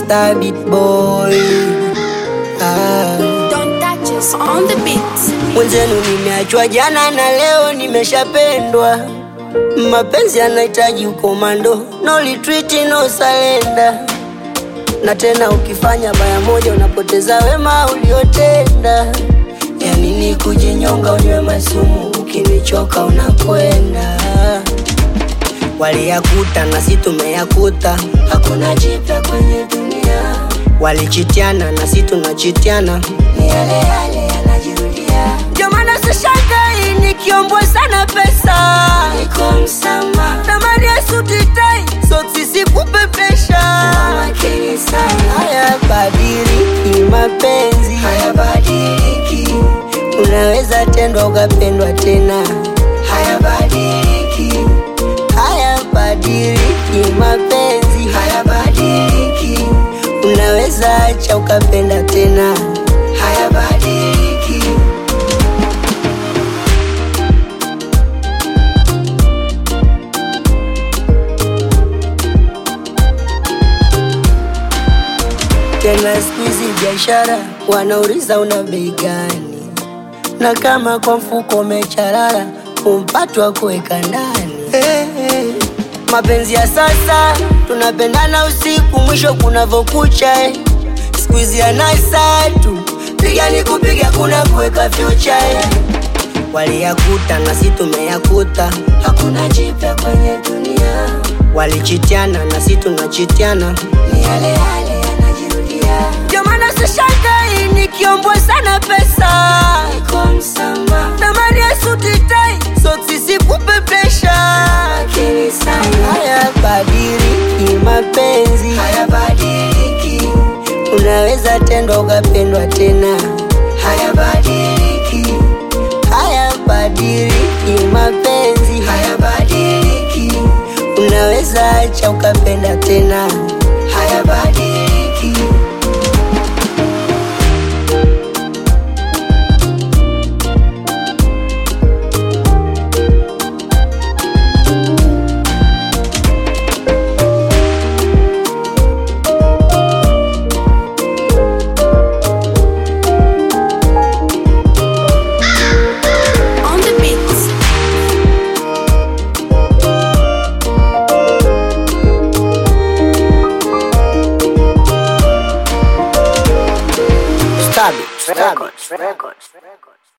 Star Beat Boy. Don't touch us on the beat. Mwenzenu nimeachwa jana na leo nimeshapendwa. Mapenzi yanahitaji ukomando, no retreat, no surrender. Na tena ukifanya baya moja unapoteza wema uliotenda. Ya nini kujinyonga unywe masumu, ukinichoka unakwenda. Waliyakuta na si tumeyakuta, hakuna jipya kwenye dunia. Walichitiana na si tunachitiana, ni yale yale yanajirudia. Ndio maana sishangai nikiombwa sana pesa, niko msama tamani ya suti tai, soksi sikupepesha. Makini sana, hayabadiliki mapenzi, hayabadiliki. Unaweza tendwa ukapendwa tena, hayabadiliki. Hayabadiliki mapenzi, hayabadiliki. Unaweza acha ukapenda tena, hayabadiliki. Tena siku hizi biashara wanauliza una bei gani, na kama kwa mfuko umecharara umpatwa kuweka ndani. Mapenzi ya sasa tunapendana usiku, mwisho kunavokucha. Siku hizi anasa tu, piga ni kupiga, kuna kuweka future. Waliyakuta na si tumeyakuta, hakuna jipya kwenye dunia. Walichitiana na si tunachitiana, ni yale yale yanajirudia. Ndio maana sishangai nikiombwa sana pesa, niko msama tamani ya suti tai, soksi sikupepesha. Makini sana, hayabadiliki mapenzi, hayabadiliki. Unaweza tendwa ukapendwa tena, hayabadiliki. Hayabadiliki mapenzi, hayabadiliki. Unaweza acha ukapenda tena, hayabadiliki. Star Beat Records.